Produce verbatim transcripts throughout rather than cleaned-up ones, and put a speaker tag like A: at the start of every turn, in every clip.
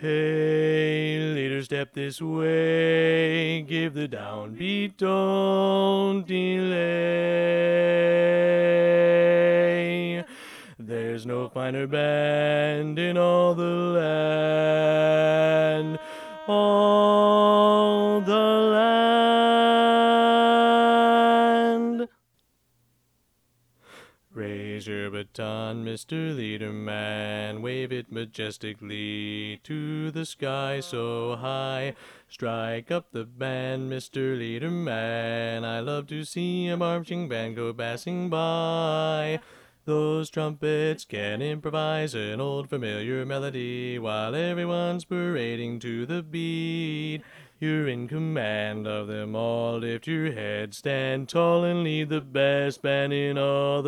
A: Hey, leader, step this way. Give the downbeat, don't delay. There's no finer band in all the land. All the land. Raise your baton, Mister Leader Man, wave it majestically to the sky so high. Strike up the band, Mister Leader Man, I love to see a marching band go passing by. Those trumpets can improvise an old familiar melody while everyone's parading to the beat. You're in command of them all. Lift your head, stand tall, and lead the best band in all the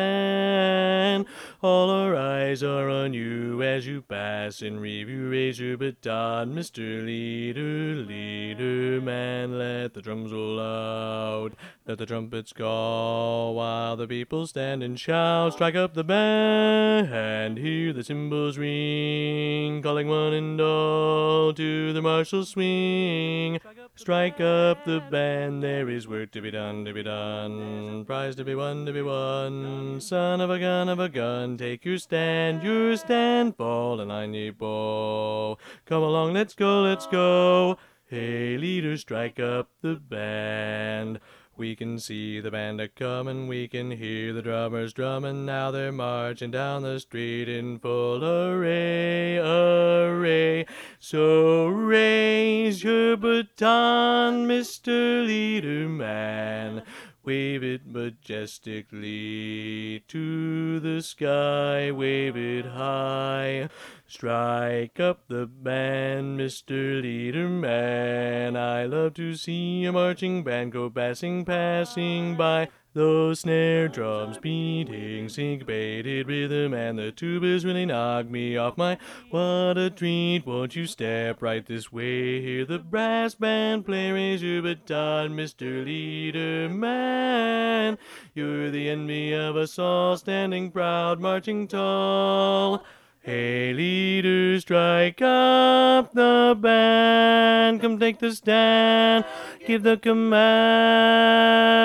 A: land. All our eyes are on you as you pass in review. Raise your baton, Mister Leader, Leader Man. Let the drums roll out, let the trumpets call, while the people stand and shout. Strike up the band, hear the cymbals ring, calling one and all to the martial swing. Strike up the band, there is work to be done, to be done. Prize to be won, to be won. Son of a gun, of a gun, take your stand, your stand, ball and I need ball. Come along, let's go, let's go. Hey, leader, strike up the band. We can see the band a-comin', we can hear the drummers drummin'. Now they're marching down the street in full array, array. So raise your baton, Mister Leader Man. Wave it majestically to the sky, wave it high. Strike up the band, Mister Leader Man. I love to see a marching band go passing, passing by. Those snare drums beating syncopated rhythm, and the tubas really knock me off my. What a treat! Won't you step right this way? Hear the brass band play. Raise your baton, Mister Leader Man. You're the envy of us all, standing proud, marching tall. Hey, leader, strike up the band. Come take the stand. Give the command.